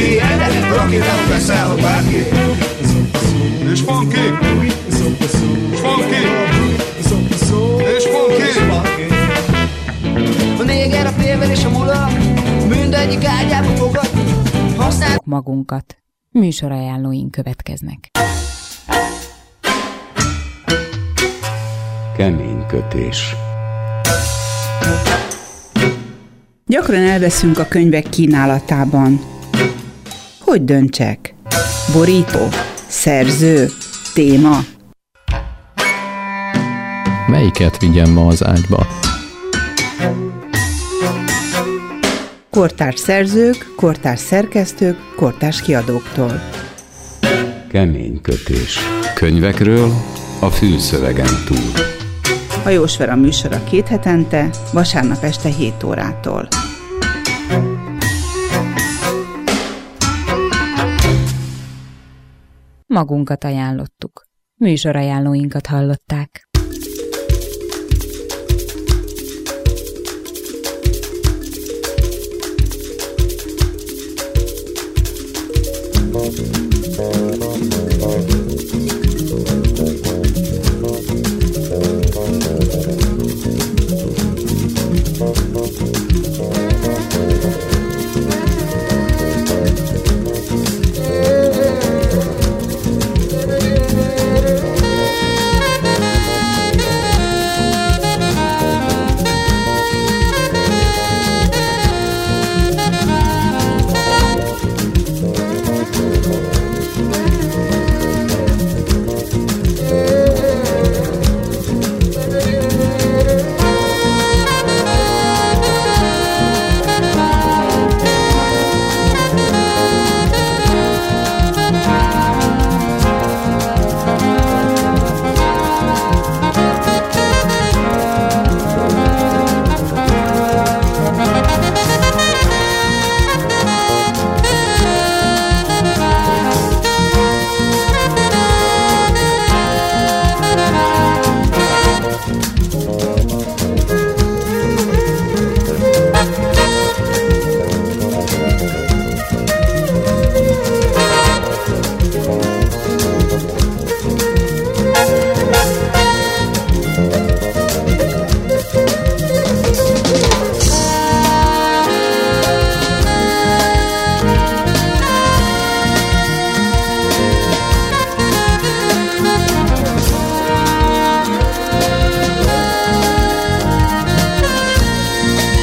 funky, and rock it out, beszél bárki. És funky, és funky, és funky. A néger, a pével és a mula, mindegyik ágyába fogad. Használjuk magunkat. Műsorajánlóink következnek. Kemény kötés. Gyakran elveszünk a könyvek kínálatában. Hogy döntsek? Borító? Szerző? Téma? Melyiket vigyem ma az ágyba? Kortárs szerzők, kortárs szerkesztők, kortárs kiadóktól. Kemény kötés. Könyvekről a fülszövegen túl. Hajós Vera műsora 2 hetente, vasárnap este 7 órától. Magunkat ajánlottuk. Műsorajánlóinkat hallották.